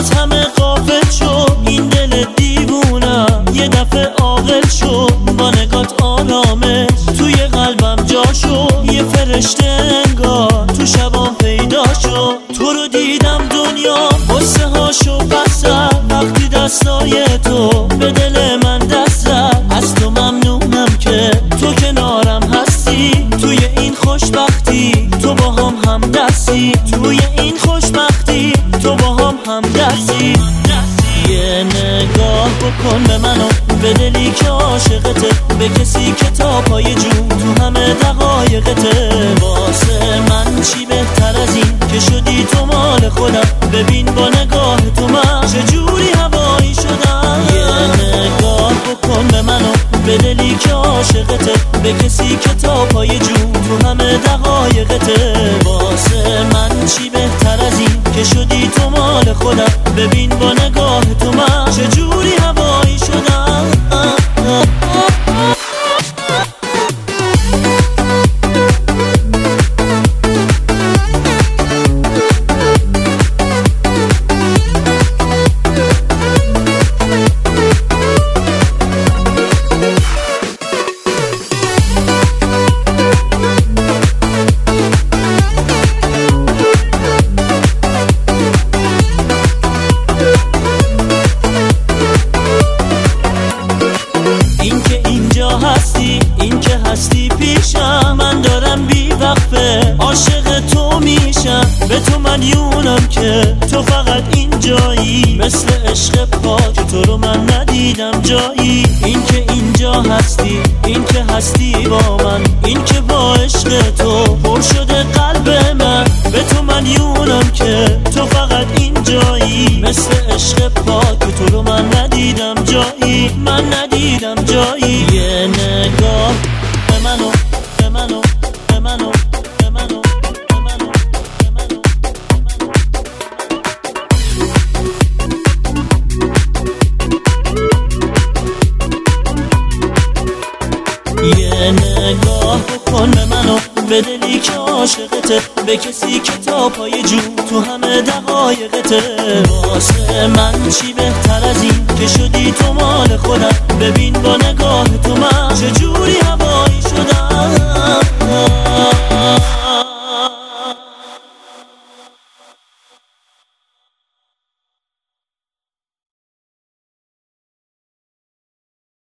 از همه غافل شو این دل دیوونم، یه دفعه عاقل شو با نگات آرامش توی قلبم جا شو، یه فرشته انگار تو شبام پیدا شو. تو رو دیدم دنیا قصه هاشو بسر، وقتی دستای تو به دل من دست زد. از تو ممنونم که تو کنارم هستی، توی این خوشبختی تو با هم دستی، توی این خوشبختی تو با هم دستی. یه نگاه بکن به منو، به دلی که عاشقته، به کسی که تا پای جون تو همه دقایقته. واسه من چی بهتر از این که شدی تو مال خودم، ببین با نگاه تو من چجوری هوایی شدم. یه نگاه بکن به منو، به دلی که عاشقته، به کسی که تا پای جون تو همه دقایقته. واسه من چی بهتر از این که شدی تو مال خودم، ببین با نگاه تو من چجوری هوایی شدم. این که هستی پیشم، من دارم بی وقفه عاشق تو میشم. به تو مدیونم که تو فقط اینجایی، مثل عشق پاک تو رو من ندیدم جایی. این که اینجا هستی، این که هستی با من، این که با عشق تو پر شده قلب من. به تو مدیونم که تو فقط اینجایی، مثل عشق پاک تو رو من ندیدم جایی، من ندیدم جایی. یه نگاه به منو، به منو، به منو، به منو، به منو، به منو، یه نگاه بکن به منو، به دلی که عاشقته، به کسی که تا پای جون تو همه دقایقته. واسه من چی بهتر از این که شدی تو مال خودم، ببین با نگاه تو من چجوری هوایی شدم.